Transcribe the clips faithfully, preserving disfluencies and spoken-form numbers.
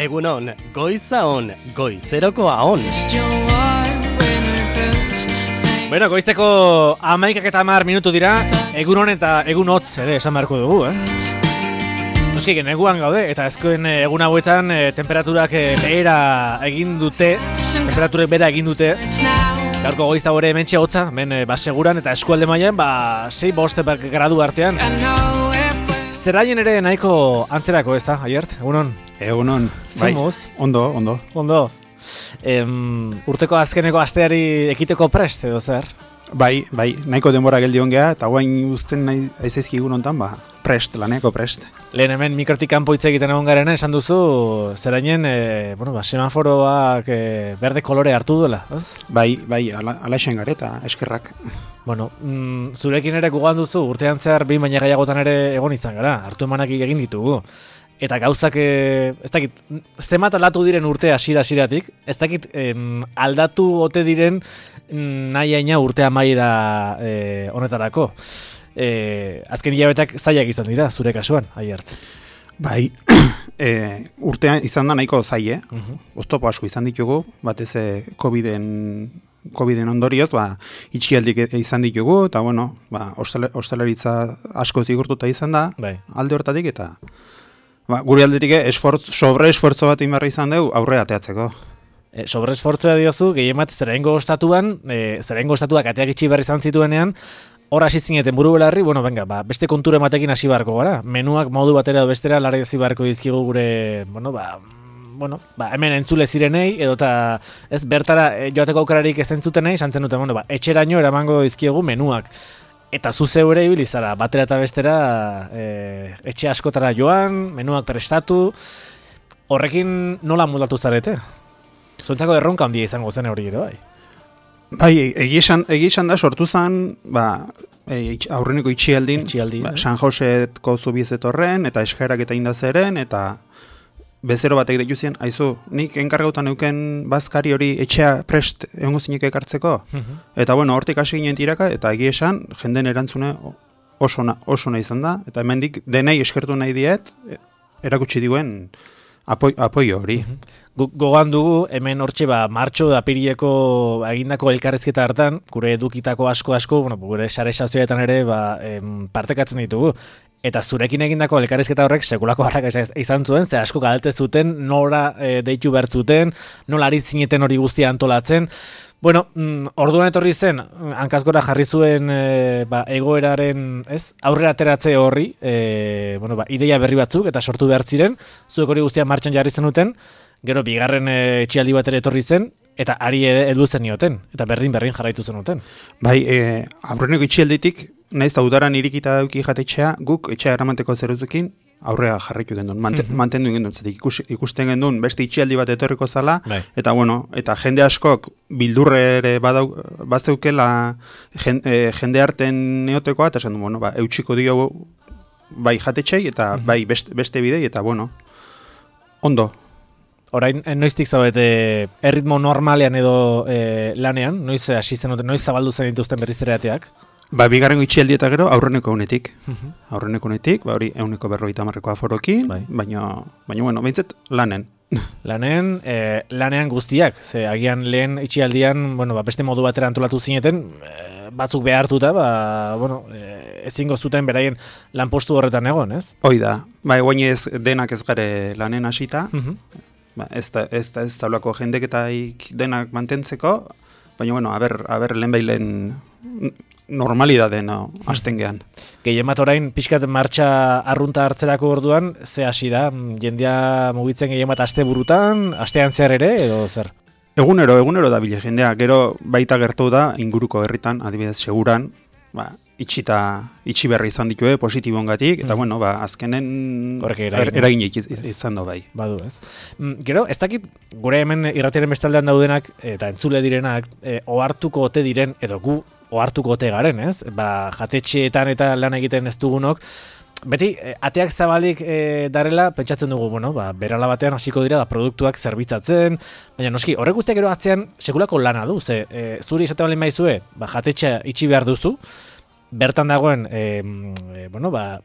Egunon, goiza on, goizerokoa on. Bueno, goizteko amaikak eta hamar minutu dira, egun hon eta egun hotz ere esan beharko dugu, eh? Noski, neguan gaude, eta ezkoen egun hauetan e, temperaturak e, behera egin dute, temperaturek behera egin dute. Gaurko goizta hori hementxe hotza, ben e, baseguran eta eskualde mailan, ba, sei boste gradu artean. Zeraien ere nahiko antzerako ez da, Aiert, egunon? Egunon, bai, ondo, ondo. Ondo. Em, urteko azkeneko asteari ekiteko prest edo zer? Bai, bai, nahiko denbora geldion geha, eta guain uzten nahi aizaizkigun hontan, ba, prest, laneko prest. Lehen hemen mikrotik kanpo hitz egiten egon garen, esan duzu, zerainen, e, bueno, ba, semaforoak e, berde kolore hartu duela, ez? Bai, bai, ala, alaixen gareta, eskerrak. Bueno, mm, zurekin ere gugan duzu, urtean zehar bi baina gehiagotan ere egon izan gara, hartu emanak egin ditugu. Eta gauzak, e, ez dakit, zemat aldatu diren urte hasiera-hasieratik, ez dakit em, aldatu ote diren nahi aina urte amaiera e, honetarako. E, azken hilabetak zailak izan dira, zure kasuan, Aiert. Bai, e, urtean izan da nahiko zaie, uh-huh. Oztopo asko izan ditugu, batez e, Coviden, Coviden ondorioz, ba, itxialdik izan ditugu, eta bueno, ba, ostalaritza asko zigurtuta izan da, bai. Alde hortatik eta... Ba, guri aldetik esfortz, sobre esfortzo bat inbarra izan dugu aurre ateatzeko. E, sobre esfortzoa diozu, gehien bat zerengo ostatuan, e, zerengo ostatuak ateak itxi behar izan zituenean, hor hasi zineten buru belarri, bueno, venga, ba, beste konture matekin hasi beharko gara. Menuak modu batera edo bestera larri hasi beharko dizkigu gure, bueno, ba, bueno, ba, hemen entzule zirenei, edo eta ez bertara e, joateko aukerarik ez entzutenei, santzen duten, bueno, ba, etxeraino eramango dizkigu menuak. Eta zu zeu ere ibilizara, batera eta bestera e, etxe askotara joan, menuak prestatu, horrekin nola moldatu zarete? Zuentzako erronka handia izango zen hori ere, bai? Bai, egizan da sortu zen, ba, e, aurreneko itxialdin, itxialdin ba, San Josetko zubizet horren, eta eskaerak eta indazeren, eta bezero batek deitu zian, aizu, nik enkargautan euken bazkari hori etxea prest egongo zinek ekartzeko. Uh-huh. Eta bueno, hortik hasi ginen tiraka, eta egia esan, jenden erantzune oso, na, oso nahi izan da, eta hemendik denei eskertu nahi diet, erakutsi diguen apoi, apoio hori. Uh-huh. Gogan dugu, hemen hortxe ba, martxo da pirileko egindako elkarrezketa hartan, gure edukitako asko-asko, bueno, gure sare sozialetan ere ba, em, partekatzen ditugu. Eta zurekin egindako elkarrizketa horrek sekulako harrak izan zuen, ze asko galete zuten, nora e, deitu behar zuten, nola ari zineten hori guztia antolatzen. Bueno, mm, orduan etorri zen, hankazgora jarri zuen e, ba, egoeraren, ez, aurrera ateratze horri, e, bueno, ba, ideia berri batzuk eta sortu behar ziren, zuek hori guztia martxan jarri zenuten, gero bigarren e, etxialdi bat ere etorri zen, eta ari ere heldu zen nioten, eta berdin-berdin jarraitu zenuten. Bai, e, aurreneko itxialditik, naiz eta udaran irikita dauki jatetxea, guk etxea eramateko zeruzukin aurrea jarritu gendun, Mante, mm-hmm. mantendu gendun, zetik ikus, ikusten gendun beste itxialdi bat etorriko zala, bai. Eta bueno, eta jende askok bildurre ere badau, bazeukela jende, jende arten neotekoa, eta esan du, bueno, ba, eutxiko dio bai jatetxei, eta mm-hmm. bai beste, beste bidei, eta bueno, ondo. Orain, noiztik zaudete erritmo normalean edo e, lanean, noiz asisten duten, noiz zabaldu zen dituzten berriz ereateak? Ba, bigarrengo itxialdi eta gero aurreneko unetik. Uh-huh. Aurreneko unetik, ba, hori euneko berrogeita hamarreko aforokin, bai. baina, baina, bueno, behintzat lanen. Lanen, e, lanean guztiak, ze agian lehen itxialdian, bueno, ba, beste modu batera antolatu zineten, e, batzuk behartuta, ba, bueno, e, ezingo zuten beraien lanpostu horretan egon, ez? Hoi da, ba, egoin ez denak ez gare lanen hasita, uh-huh. ba, ez da, ez da, ez taulako jendeketaik denak mantentzeko, baina, bueno, aber, aber lehen behilen normalidade no, hasten gehan. Gehien bat orain, pixkat martxa arrunta hartzerako orduan, ze hasi da, jendea mugitzen gehien bat aste burutan, astean zehar ere, edo zer? Egunero, egunero da bile jendea, gero baita gertu da, inguruko herritan, adibidez seguran, ba, itxita, itxi berri izan ditue, positibongatik, eta mm. bueno, ba, azkenen er, eragin izan do bai. Badu, ez. Gero, ez dakit, gure hemen irratiaren bestaldean daudenak, eta entzule direnak, e, ohartuko ote diren, edo gu, ohartuko ote garen, ez? Ba, jatetxeetan eta lan egiten ez dugunok, beti, ateak zabalik e, darela, pentsatzen dugu, bueno, ba, berala batean hasiko dira, ba, produktuak zerbitzatzen, baina noski, horrek guztiak gero atzean sekulako lana du, ze, e, zuri esate balin maizue, ba, jatetxea itxi behar duzu, bertan dagoen, e, e, bueno, ba,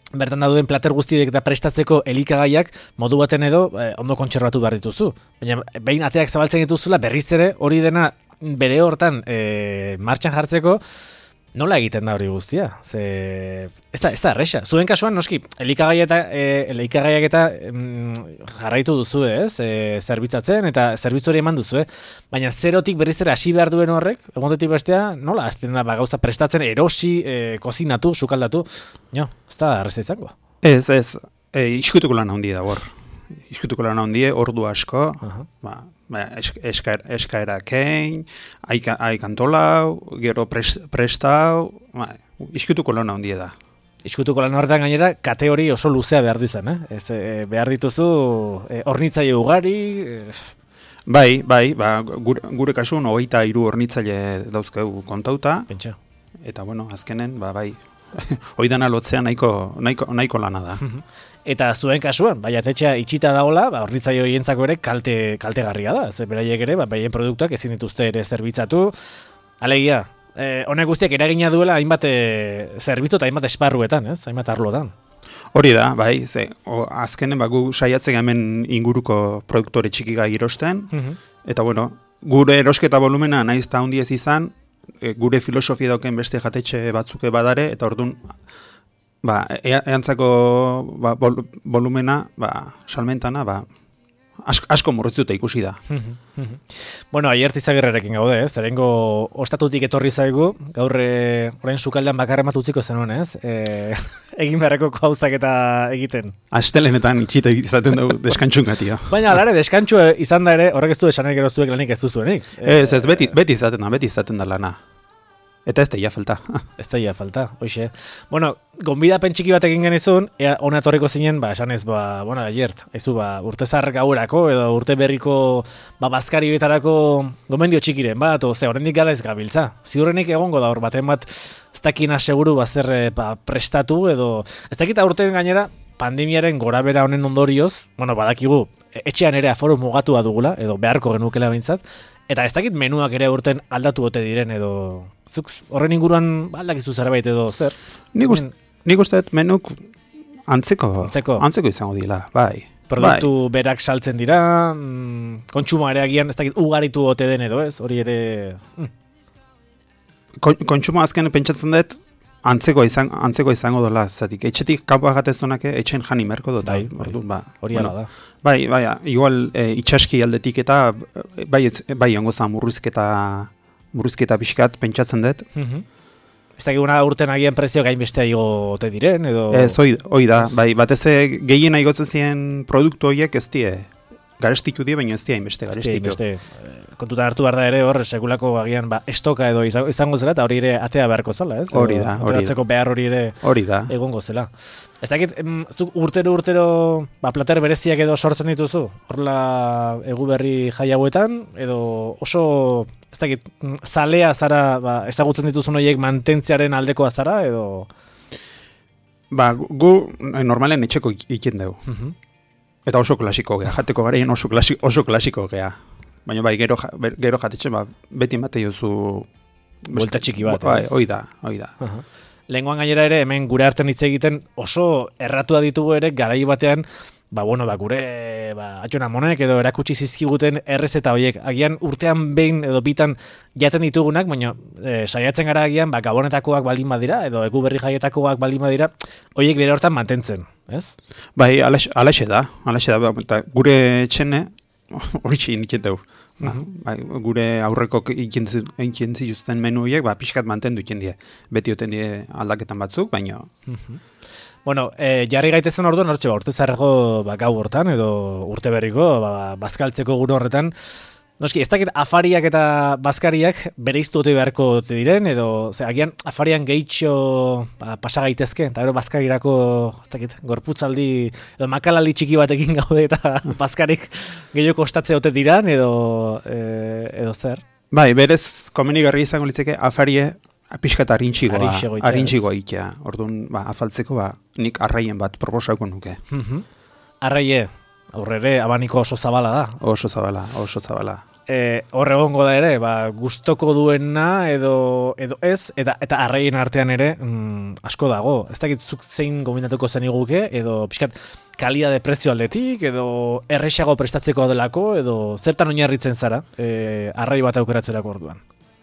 bertan dauden plater guztiek eta prestatzeko elikagaiak modu baten edo eh, ondo kontserbatu behar dituzu. Baina behin ateak zabaltzen dituzula berriz ere hori dena bere hortan eh, martxan jartzeko nola egiten da hori guztia? Ze ez da, ez da erresa. Zuen kasuan noski elikagaia eta eh, elikagaiak eta mm, jarraitu duzu, ez? Eh, zerbitzatzen eta zerbitzu hori eman duzu, baina zerotik berriz ere hasi behar duen horrek, egontetik bestea, nola azten da ba, gauza prestatzen, erosi, eh, kozinatu, sukaldatu. No, ez da erresa izango. Ez, ez. E, iskutuko lan handi da hor. Iskutuko lan handi, ordu asko, uh-huh. ba, ba, eskaera, eskaera kein, aikantolau, gero prest, prestau, ba, iskutuko lan handi da. Iskutuko lan horretan gainera, kate hori oso luzea behar du izan, eh? Ez, e, behar dituzu e, hornitzaile ugari... E... Bai, bai, ba, gure, gure kasun, hogeita hiru hornitzaile dauzkegu kontauta. Pentsa. Eta, bueno, azkenen, ba, bai, hoidana lotzea nahiko, nahiko, nahiko lana da. Eta zuen kasuan, bai, atetxea itxita daola, ba, hornitzaile horientzako ere kalte, kaltegarria da. Ze beraiek ere, ba, baien produktuak ezin dituzte ere zerbitzatu. Alegia, eh, honek guztiak eragina duela hainbat e, zerbitzu eta hainbat esparruetan, ez? Hainbat arlotan. Hori da, bai, ze, o, azkenen ba, gu saiatzen hemen inguruko produktore txikiga erosten, uh-huh. eta bueno, gure erosketa volumena naiz eta handi ez izan, e, gure filosofia dauken beste jatetxe batzuke badare, eta orduan, ba, eantzako ba, vol, volumena, ba, salmentana, ba, asko, asko murriztuta ikusi da. Bueno, aier Tizagirrerekin gaude, ez? Zerengo ostatutik etorri zaigu, gaur orain sukaldean bakarren bat utziko zenuen, ez? E, egin beharreko gauzak eta egiten. Astelenetan itxita izaten dugu deskantxun gatia. Baina, alare, deskantxu izan da ere, horrek ez du esanek gero zuek lanik ez duzuenik. Ez, ez, beti, beti izaten da, beti izaten da lana. Eta ez teia falta. Ez teia falta, hoxe. Bueno, gonbidapen txiki bat egin genizun, ea ona etorriko zinen, ba, esan ez, ba, bueno, aiert, haizu, ba, urtezar gaurako, edo urte berriko, ba, bazkari betarako gomendio txikiren, bat, o, ze, horrendik gara ez gabiltza. Ziurrenik egongo da hor, baten bat, ez dakina seguru, bazer, ba, prestatu, edo, ez dakita urtean gainera, pandemiaren gorabera honen ondorioz, bueno, badakigu, etxean ere aforo mugatua dugula, edo beharko genukela behintzat, eta ez dakit menuak ere urten aldatu ote diren, edo zuk horren inguruan aldakizu zerbait edo zer? Nik uste, nik uste menuk antzeko, antzeko, antzeko izango dila, bai. Produktu bai. Berak saltzen dira, mm, kontsumo ere agian ez dakit ugaritu ote den edo ez, hori ere... Mm. Kon, kontsumo azken pentsatzen dut, antzeko, izan, antzeko izango dola, zatik, etxetik kanpoa jatezunak etxen jani merko dut. Bai, bai, ba, hori bueno, da. Bai, bai, igual e, itxaski aldetik eta bai, bai ongo za murrizketa, murrizketa pixkat pentsatzen dut. Mm-hmm. Ez dakiguna urten agian prezio gain bestea igote diren, edo... Ez, hoi, hoi da, bai, batez gehien igotzen ziren produktu horiek ez die, garestitu die, baina ez die hainbeste garestitu. Ez die, kontuta hartu behar da ere hor, sekulako agian ba, estoka edo izango zela, eta hori ere atea beharko zela, ez? Hori da, hori da. Behar hori ere hori da. Egongo zela. Ez dakit, em, zuk urtero urtero ba, plater bereziak edo sortzen dituzu? Horla egu berri jai hauetan, edo oso, ez dakit, zalea zara, ba, ezagutzen dituzun horiek mantentziaren aldekoa zara, edo... Ba, gu normalen etxeko ikin dugu. Uh-huh. Eta oso klasiko gea, jateko garein oso klasiko, oso klasiko gea. Baina bai, gero, gero jatetxe, ba, beti mate jozu... Buelta txiki bat. Bai, hoi da, hoi da. Uh-huh. Lenguan gainera ere, hemen gure artean hitz egiten oso erratua ditugu ere, garai batean, ba, bueno, ba, gure, ba, atxona monek edo erakutsi zizkiguten errezeta horiek. Agian urtean behin edo bitan jaten ditugunak, baina e, saiatzen gara agian, ba, gabonetakoak baldin badira, edo egu berri jaietakoak baldin badira, horiek bere hortan mantentzen, ez? Bai, alaxe da, alaxe da, eta gure txene, hori txin ikin dugu. Uh-huh. Ba, gure aurreko ikintzi justen menu horiek, ba, pixkat mantendu ikin die. Beti oten die aldaketan batzuk, baina... Uh-huh. Bueno, e, jarri gaitezen orduan, hortxe, ba, urte zarrego ba, gau hortan, edo urte berriko, ba, bazkaltzeko gure horretan, noski, ez dakit afariak eta bazkariak bere iztuote beharko diren, edo, ze, agian afarian gehitxo ba, pasa gaitezke, eta gero bazkarirako, ez dakit, gorputzaldi, edo makalaldi txiki batekin gaude, eta bazkarik gehiago kostatze ote diran, edo, e, edo zer? Bai, berez, komenigarri izango litzeke, afarie, pixkat arintxigoa, arintxigoa itea. Orduan, ba, afaltzeko, ba, nik arraien bat proposauko nuke. Uh-huh. Arraie, aurrere, abaniko oso zabala da. Oso zabala, oso zabala. e, hor egongo da ere, ba, gustoko duena edo, edo ez, eta, eta arraien artean ere mm, asko dago. Ez dakit zuk zein gomendatuko zen iguke, edo pixkat kalia de prezio aldetik, edo errexago prestatzeko delako, edo zertan oinarritzen zara e, arrai bat aukeratzerako orduan.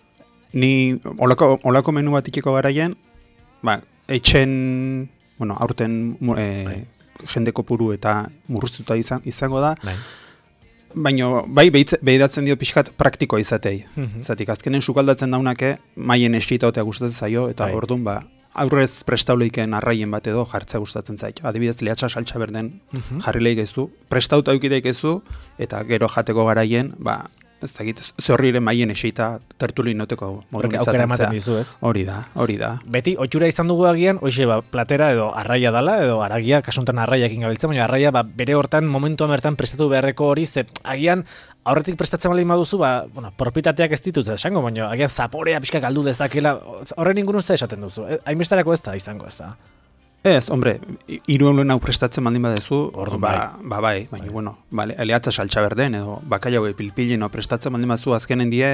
Ni olako, olako menu bat ikiko garaien, ba, etxen, bueno, aurten e, bai. jende kopuru eta murruztuta izan, izango da, bai. Baina, bai, behidatzen dio pixkat praktikoa izatei. Mm-hmm. Zatik, azkenen sukaldatzen daunake, maien esitaotea gustatzen zaio, eta bai. Orduan, ba, aurrez prestauleiken arraien bat edo jartzea gustatzen zait. Adibidez, lehatsa saltsa berden mm-hmm. jarri leik ezu, prestauta eukideik ezu, eta gero jateko garaien, ba, ez dakit, zorriren maien esita tertulin noteko aukera ematen dizu, ez? Hori da, hori da. Beti, otxura izan dugu agian, hoxe, ba, platera edo arraia dala, edo aragia, kasuntan arraiakin gabiltzen, baina arraia, ba, bere hortan, momentuan bertan prestatu beharreko hori, ze, agian, aurretik prestatzen baldin baduzu, ba, bueno, propietateak ez ditut esango, baina agian zaporea pixka galdu dezakela, horren ingurun ze esaten duzu, hainbestarako ez da, izango ez da. Ez, hombre, hiru eulen hau prestatzen baldin badezu, ba, bai. ba bai, baina, bai. Bueno, bale, lehatza saltsa berden, edo bakailau pilpilin o prestatzen baldin badezu, azkenen die,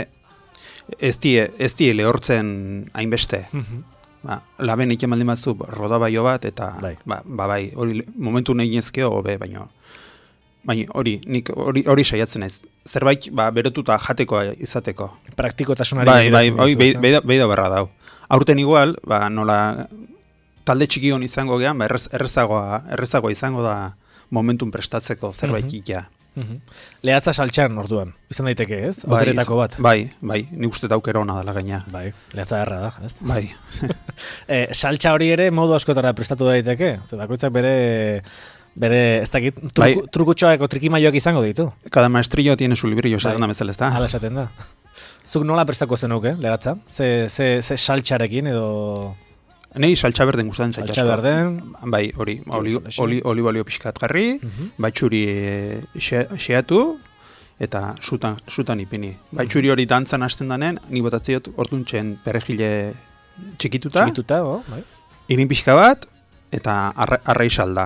ez die, ez die lehortzen hainbeste. Mm-hmm. Ba, laben iken baldin badezu, rodabaio bat, eta, bai, ba, ba bai, hori momentu nahi nezkeo, hobe, baina, baina hori, nik hori, hori saiatzen ez. Zerbait, ba, berotuta jateko izateko. Praktikotasunari. Bai, bai, bai, bai, bai da berra dau. Aurten igual, ba, nola, talde txiki hon izango gehan, ba, errez, errezagoa, errezagoa izango da momentum prestatzeko zerbait mm-hmm. ikia. Mm-hmm. Lehatza saltxan orduan, izan daiteke, ez? Bai, Aukeretako bat. Bai, bai, nik uste daukera hona dela gaina. Bai, lehatza erra da, ez? Bai. e, saltxa hori ere modu askotara prestatu daiteke, ze bakoitzak bere, bere ez dakit, truku, bai. Trukutxoak o trikimaioak izango ditu. Cada maestrillo tiene su librillo, bai. Esaten da bezala, ez da? Hala esaten da. Zuk nola prestako zenuke, lehatza? Ze, ze, ze saltxarekin edo... Nei saltsa berden gustatzen zait asko. Saltsa berden. Bai, hori, oli, oli, oli balio pixkat garri, uh-huh. Batxuri xeatu, eta sutan, sutan ipini. Batxuri hori dantzan hasten danen, ni botatziot orduntxen perejile txikituta. Txikituta, oh, bai. Irin pixka bat, eta arra, arrai salda.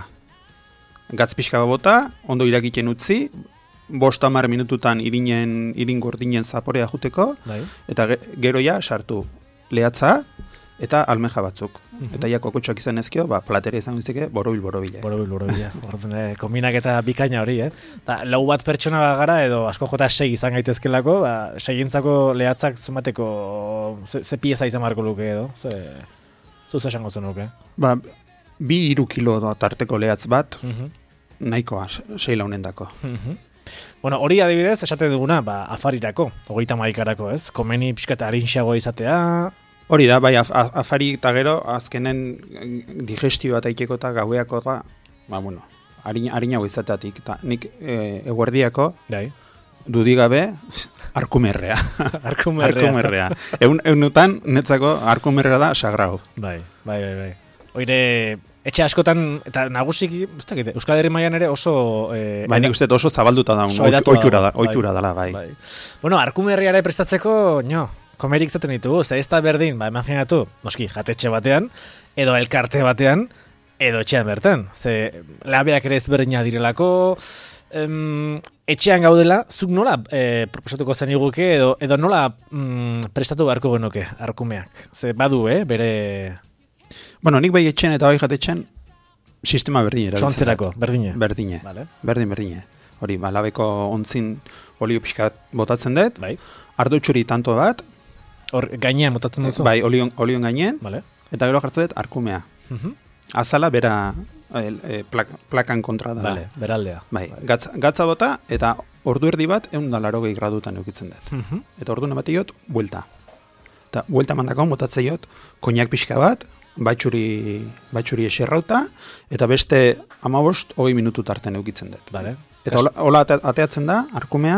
Gatz pixka bat bota, ondo irakiten utzi, bost hamar minututan irinen, irin gordinen zaporea juteko, bai. Eta geroia sartu lehatza, eta almeja batzuk. Mm-hmm. Eta ja kokotxoak izan ezkio, ba, platera izan guztike, borobil borobila. Borobil borobila. Orduan, eh, kombinak eta bikaina hori, eh? Da, lau bat pertsona gara, edo asko jota sei izan gaitezkelako, ba, seientzako lehatzak zenbateko, ze, ze pieza izan marko luke edo? Ze, zuz esango zenuke? Ba, bi iru kilo tarteko lehatz bat, mm-hmm. nahikoa, sei launen dako. Mm-hmm. Bueno, hori adibidez, esaten duguna, ba, afarirako, hogeita maikarako, ez? Komeni pixkata harinxagoa izatea... Hori da, bai, af, afari eta gero, azkenen digestioa eta ikeko eta gaueako da, ba, bueno, harina, harinago izateatik, eta nik e, eguerdiako, bai. Dudigabe, arkumerrea. Arkumerrea. Arkumerrea. Egun, egunutan, netzako, arkumerrea da, sagrau. Bai, bai, bai, bai. Oire, etxe askotan, eta nagusik, ustakite, Euskal Herri mailan ere oso... E, bai, nik uste oso zabalduta da, oitura da, oitura dela, bai. bai. Bueno, arkumerriare prestatzeko, no, komerik zaten ditugu, ze ez da berdin, ba, imaginatu, noski, jatetxe batean, edo elkarte batean, edo etxean bertan. Ze, labeak ere ez berdina direlako, em, etxean gaudela, zuk nola e, proposatuko zen iguke, edo, edo nola mm, prestatu beharko genuke, arkumeak. Ze, badu, eh, bere... Bueno, nik bai etxean eta bai jatetxean, sistema berdine. Soantzerako, berdine. Berdine, vale. Berdin, berdine. Hori, ba, labeko ontzin olio pixkat botatzen dut, bai. Ardo txuri tanto bat, hor gainean botatzen duzu? Bai, olion, olion gainean, vale. Eta gero jartzen dut arkumea. Uh-huh. Azala, bera el, e, plak, plakan kontra da. Vale, beraldea. Bai, gatza, gatza bota, eta ordu erdi bat, egun da larogei gradutan eukitzen dut. Uh-huh. Eta ordu nematiot, buelta. Eta buelta mandako, botatzeiot, koinak pixka bat, batxuri, batxuri eserrauta, eta beste amabost, hogei minutu tarten eukitzen dut. Vale. Eta hola, hola ateatzen da, arkumea,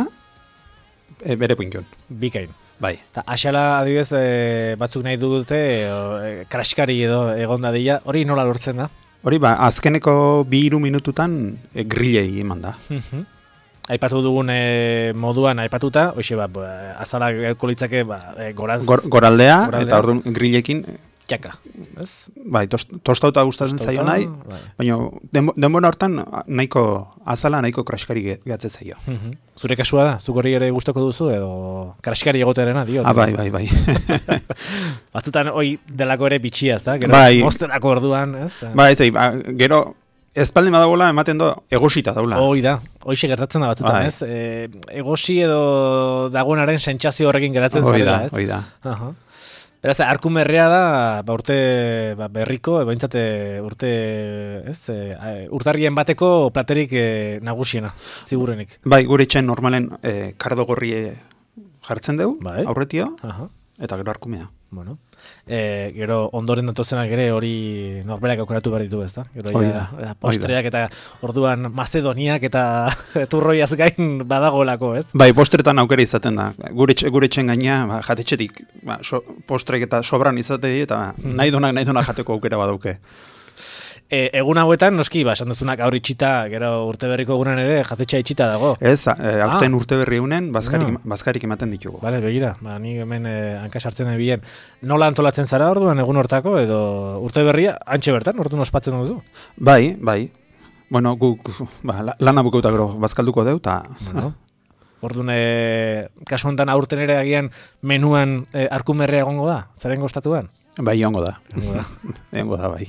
e, bere puinkion. Bikain. Bai. Ta axala adibidez e, batzuk nahi dute e, kraskari edo egon dadila, hori nola lortzen da? Hori ba, azkeneko bi hiru minututan e, grillei eman da. Uh-huh. Aipatu dugun e, moduan aipatuta, hoxe ba, azala gauko litzake ba, e, goraz, Gor, goraldea, goraldea, eta orduan grillekin txaka, ez? Bai, tost, tostauta gustatzen zaio nahi, bai. Baina denbora hortan nahiko azala, nahiko kraskari gatzen zaio. Uh-huh. Zure kasua da? Zuk hori ere gustoko duzu, edo kraskari egotearena, dio? Ah, bai, bai, bai. Batzutan, hoi delako ere bitxia, ez da? Gero, bai. Moztenako orduan, ez? Bai, ez da, gero, espaldin badagoela ematen do egosita daula. Hoi da, hoixe gertatzen da batzutan, ez? E, egosi edo dagoenaren sentsazio horrekin geratzen zarela, ez? Hoi da, hoi da. Uh-huh. Beraz, arkumerrea da, ba, urte ba, berriko, behintzate urte, ez, e, urtarrien bateko platerik e, nagusiena, ziburrenik. Bai, gure etxen normalen e, kardo gorri jartzen dugu, bai. Aurretio, uh-huh. Eta gero arkumea. Bueno, e, gero ondoren datozenak ere hori norberak aukeratu behar ditu, ez da? Gero ja, postreak eta orduan Macedoniak eta turroiaz gain badagolako, ez? Bai, postretan aukera izaten da. Gure, gure txen gaina, ba, jatetxetik ba, so, postrek eta sobran izatei eta hmm. nahi dunak, nahi dunak jateko aukera badauke. E, egun hauetan, noski, ba, esan duzunak aur itxita, gero urte berriko egunan ere, jatetxa itxita dago. Ez, e, aurten ah. urte berri egunen, bazkarik, no. bazkarik ematen ditugu. Bale, begira, ba, ni hemen e, hankasartzen ebien. Nola antolatzen zara orduan egun hortako, edo urte berria, antxe bertan, orduan ospatzen duzu? Bai, bai. Bueno, guk, ba, lana bukeuta gero bazkalduko deu, eta... Bueno. Orduan, e, kasu honetan aurten ere agian menuan e, arkumerrea egongo da? Zaren gostatuan? Bai, egongo da. Egongo da, bai.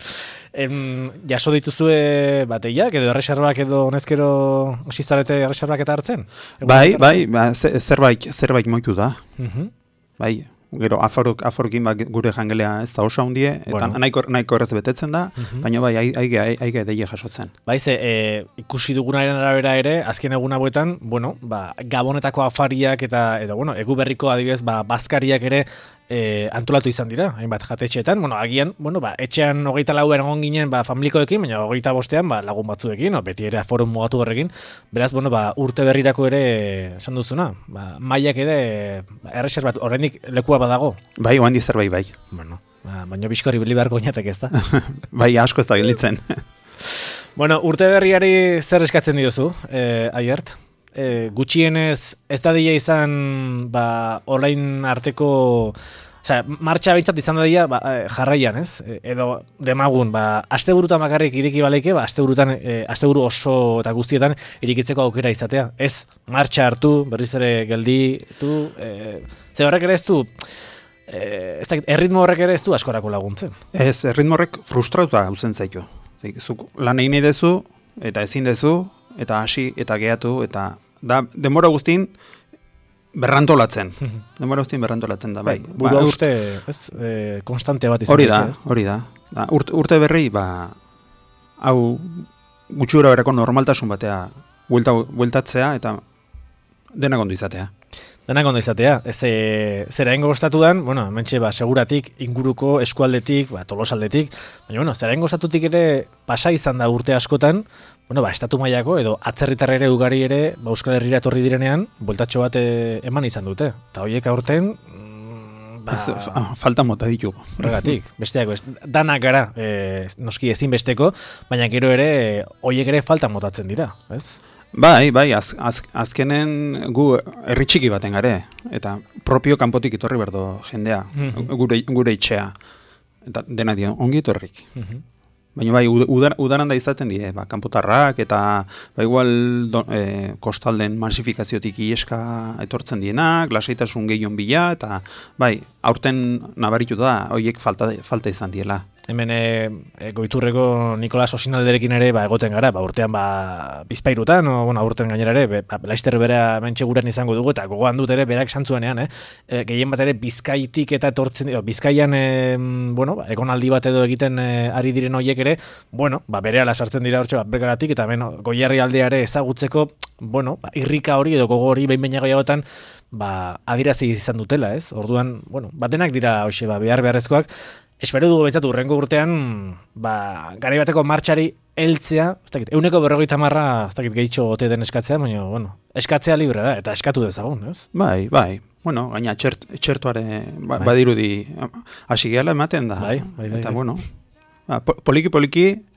Em, jaso dituzue bateiak, edo erreserbak edo honezkero osizarete erreserbak eta hartzen? Bai, bai, ba, zerbait, zerbait moitu da. Uh-huh. Bai, gero aforok, aforokin ba, gure jangelea ez da oso handie, eta bueno. nahiko, nahiko errez betetzen da, uh-huh. baina bai, aige, aige deie jasotzen. Bai, ze, e, ikusi dugunaren arabera ere, azken egun hauetan, bueno, ba, gabonetako afariak eta, edo, bueno, egu berriko adibidez, ba, bazkariak ere, E, antolatu izan dira, hainbat jatetxeetan, bueno, agian, bueno, ba, etxean hogeita lau egon ginen, ba, familikoekin, baina hogeita bostean, ba, lagun batzuekin, no, beti ere aforum mugatu horrekin, beraz, bueno, ba, urte berrirako ere, esan duzuna, ba, mailak ere, ba, erreserbat, oraindik lekua badago. Bai, oan dizer bai, bai. Bueno, ba, baina bizkori bili beharko inatek ez da. Bai, asko ez da gilitzen. Bueno, urte berriari zer eskatzen diozu, eh, Aiert? E, gutxienez ez da dira izan ba, orain arteko osea, martxa behintzat izan da dira ba, jarraian, ez? E, edo demagun, ba, asteburutan bakarrik iriki baleike, ba, asteburutan, e, asteburu oso eta guztietan irikitzeko aukera izatea. Ez martxa hartu, berriz ere gelditu, e, ze horrek ere ez du, e, ez da, erritmo horrek ere ez du askorako laguntzen. Ez, erritmo horrek frustrauta hauzen zaitu. Zuk lan egin nahi dezu, eta ezin dezu, eta hasi, eta gehatu, eta da, denbora guztin berrantolatzen. Denbora guztin berrantolatzen da, bai. Buru ba, uste, ez, e, konstante bat izan. Hori da, hori da. da urte, urte berri, ba, hau gutxura berako normaltasun batea buelta, bueltatzea, eta denak ondo izatea. Denak ondo izatea. Ez, e, zera ingo gostatudan, bueno, mentxe, ba, seguratik, inguruko, eskualdetik, ba, tolosaldetik, baina, bueno, zera ingo gostatutik ere pasa izan da urte askotan, bueno, ba, estatu mailako edo atzerritar ere ugari ere, ba, Euskal Herrira etorri direnean, bueltatxo bat eman izan dute. Eta horiek aurten, ba, ez, falta mota ditugu. Horregatik, besteako, ez, danak gara, e, noski ezinbesteko, baina gero ere, horiek ere falta motatzen dira, ez? Bai, bai, az, az, azkenen gu herri txiki baten gare, eta propio kanpotik etorri berdo jendea, mm-hmm. gure, gure itxea, eta dena dio, ongi etorrik. Mm-hmm. Baina bai, udar, udaran da izaten die, ba, kanpotarrak, eta ba, igual do, e, kostalden masifikaziotik ieska etortzen dienak, lasaitasun gehion bila, eta bai, aurten nabaritu da, horiek falta, falta izan diela. Hemen e, goiturreko Nikolas Osinalderekin ere ba, egoten gara, ba, urtean ba, bizpairutan, o, bueno, urtean gainera ere, be, ba, laizter bera mentxe guren izango dugu, eta gogoan dut ere berak santzuanean, eh? E, gehien bat ere Bizkaitik eta etortzen, o, Bizkaian, e, bueno, ba, egonaldi bat edo egiten e, ari diren horiek ere, bueno, ba, berehala sartzen dira hortxe, ba, bergaratik, eta ben, goierri aldeare ezagutzeko, bueno, ba, irrika hori edo gogo hori behin baina gehiagotan, ba, adirazi izan dutela, ez? Orduan, bueno, batenak dira, hoxe, ba, behar beharrezkoak, espero dugu betzatu urrengo urtean, ba, garai bateko martxari heltzea, ez dakit, euneko berrogeita marra, ez dakit gehitxo ote den eskatzea, baina, bueno, eskatzea libre da, eta eskatu dezagun, ez? Bai, bai, bueno, gaina txert, txertuare ba, bai. Badirudi hasi gehala ematen da. Bai, bai, bai, eta, bai. bueno, ba, poliki-poliki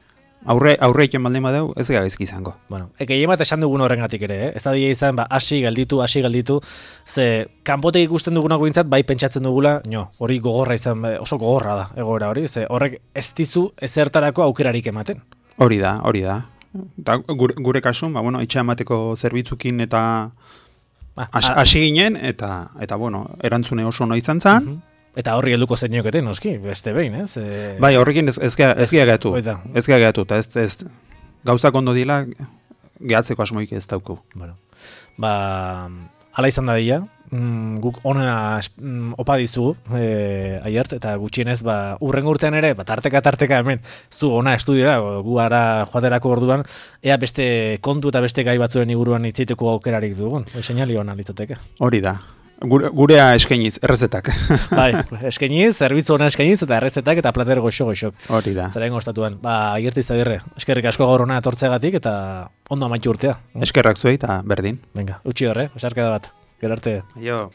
Aurre, aurre eken baldin badeu, ez gara gaizki izango. Bueno, eke bat esan dugun horrengatik ere, eh? Ez da dira izan, ba, hasi gelditu, hasi gelditu, ze kanpotek ikusten dugunak bintzat, bai pentsatzen dugula, no, hori gogorra izan, oso gogorra da, egoera hori, ze horrek ez dizu ezertarako aukerarik ematen. Hori da, hori da. Da, gure, gure kasun, ba, bueno, itxa emateko zerbitzukin eta hasi ginen, eta, eta, bueno, erantzune oso no izan zan. Uh-huh. Eta horri helduko zeniokete, noski, beste behin, ez? E... Bai, horrekin ez, ez, ez gehiagatu, ez gehiagatu, eta ez, ez gauzak ondo dila, gehatzeko asmoik ez dauku. Bueno, ba, ala izan da dira, mm, guk onena mm, opa dizugu, e, aiert, eta gutxienez, ba, urren urtean ere, ba, tarteka, tarteka hemen, zu ona estudiora, gu ara joaterako orduan, ea beste kontu eta beste gai batzuen inguruan itziteko aukerarik dugun, seinali hona litzateke. Hori da. Gure, gurea eskainiz, errezetak. Bai, eskainiz, zerbitzu hona eskainiz, eta errezetak eta plater goxo-goxok. Hori da. Zerain gostatuan. Ba, Aierti Izagirre, eskerrik asko gaur hona atortzegatik, eta ondo amaitu urtea. Eskerrak zuei, eta berdin. Venga, utzi horre, esarkada bat. Gero arte. Jo.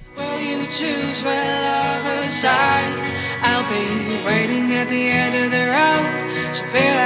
I'll be waiting at the end of the road, so